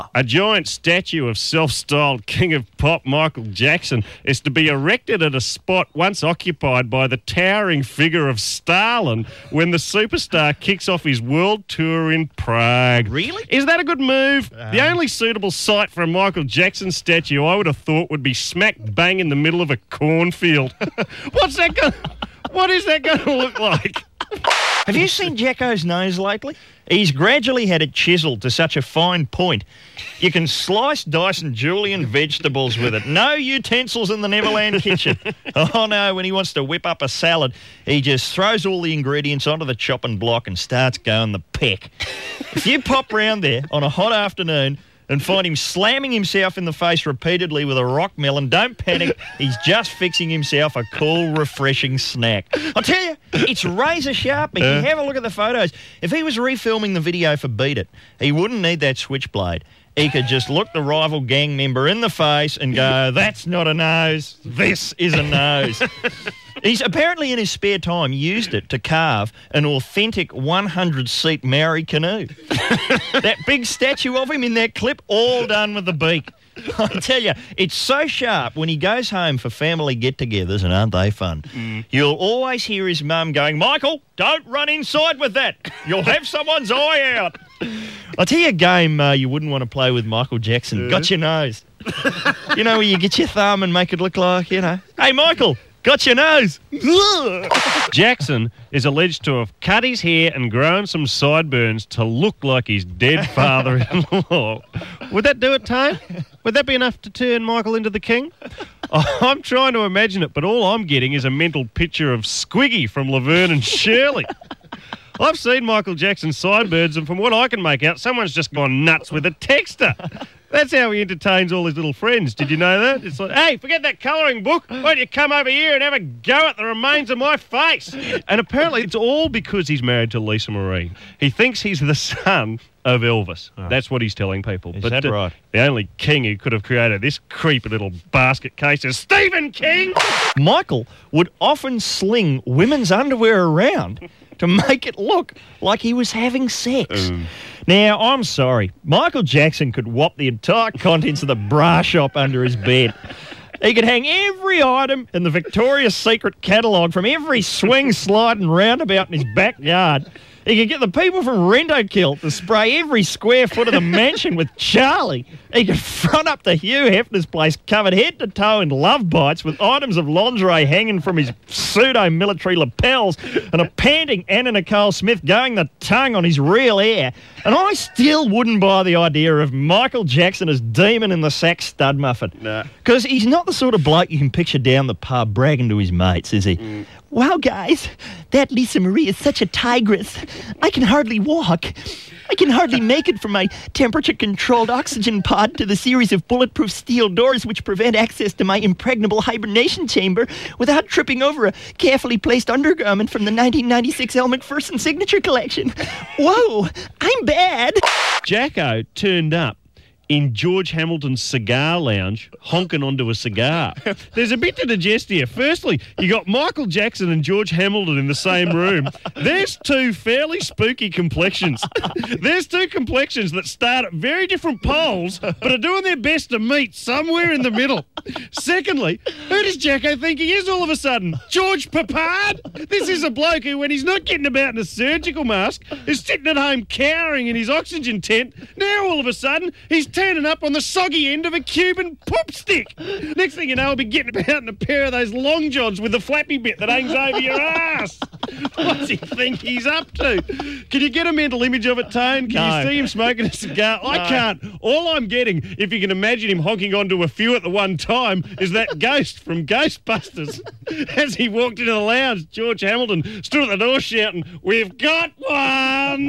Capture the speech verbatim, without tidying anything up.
A giant statue of self-styled King of Pop Michael Jackson is to be erected at a spot once occupied by the towering figure of Stalin when the superstar kicks off his world tour in Prague. Really? Is that a good move? Um, the only suitable site for a Michael Jackson statue I would have thought would be smack bang in the middle of a cornfield. What's that going? What is that going to look like? Have you seen Jacko's nose lately? He's gradually had it chiselled to such a fine point. You can slice, dice and julienne vegetables with it. No utensils in the Neverland kitchen. Oh no, when he wants to whip up a salad, he just throws all the ingredients onto the chopping block and starts going the peck. If you pop round there on a hot afternoon and find him slamming himself in the face repeatedly with a rock melon, don't panic. He's just fixing himself a cool, refreshing snack. I'll tell you, it's razor sharp, Mickey. Uh, Have a look at the photos. If he was refilming the video for Beat It, he wouldn't need that switchblade. He could just look the rival gang member in the face and go, that's not a nose, this is a nose. He's apparently in his spare time used it to carve an authentic one hundred seat Maori canoe. That big statue of him in that clip, all done with the beak. I tell you, it's so sharp when he goes home for family get-togethers, and aren't they fun? Mm. You'll always hear his mum going, Michael, don't run inside with that. You'll have someone's eye out. I'll tell you a game uh, you wouldn't want to play with Michael Jackson. Got your nose. You know, where you get your thumb and make it look like, you know, hey, Michael, got your nose. Jackson is alleged to have cut his hair and grown some sideburns to look like his dead father-in-law. Would that do it, Tone? Would that be enough to turn Michael into the king? I'm trying to imagine it, but all I'm getting is a mental picture of Squiggy from Laverne and Shirley. I've seen Michael Jackson's sideburns, and from what I can make out, someone's just gone nuts with a texter. That's how he entertains all his little friends. Did you know that? It's like, hey, forget that colouring book. Why don't you come over here and have a go at the remains of my face? And apparently it's all because he's married to Lisa Marie. He thinks he's the son of Elvis. Oh. That's what he's telling people. Is but that uh, right? The only king who could have created this creepy little basket case is Stephen King. Michael would often sling women's underwear around to make it look like he was having sex. Um. Now, I'm sorry. Michael Jackson could whop the entire contents of the bra shop under his bed. He could hang every item in the Victoria's Secret catalogue from every swing, slide and roundabout in his backyard. He could get the people from Rentokill to spray every square foot of the mansion with Charlie. He could front up the Hugh Hefner's place covered head to toe in love bites with items of lingerie hanging from his pseudo-military lapels and a panting Anna Nicole Smith going the tongue on his real hair. And I still wouldn't buy the idea of Michael Jackson as Demon in the Sack stud muffin. Nah. Because he's not the sort of bloke you can picture down the pub bragging to his mates, is he? Mm. Wow, guys, that Lisa Marie is such a tigress. I can hardly walk. I can hardly make it from my temperature-controlled oxygen pod to the series of bulletproof steel doors which prevent access to my impregnable hibernation chamber without tripping over a carefully placed undergarment from the nineteen ninety-six Elle Macpherson signature collection. Whoa, I'm bad. Jacko turned up in George Hamilton's cigar lounge, honking onto a cigar. There's a bit to digest here. Firstly, you got Michael Jackson and George Hamilton in the same room. There's two fairly spooky complexions. There's two complexions that start at very different poles, but are doing their best to meet somewhere in the middle. Secondly, who does Jacko think he is all of a sudden? George Papard? This is a bloke who, when he's not getting about in a surgical mask, is sitting at home cowering in his oxygen tent. Now, all of a sudden, he's turning up on the soggy end of a Cuban poop stick. Next thing you know, I'll be getting about in a pair of those long johns with the flappy bit that hangs over your ass. What's he think he's up to? Can you get a mental image of it, Tone? Can No. you see him smoking a cigar? I No. can't. All I'm getting, if you can imagine him honking onto a few at the one time, is that ghost from Ghostbusters. As he walked into the lounge, George Hamilton stood at the door shouting, "We've got one!"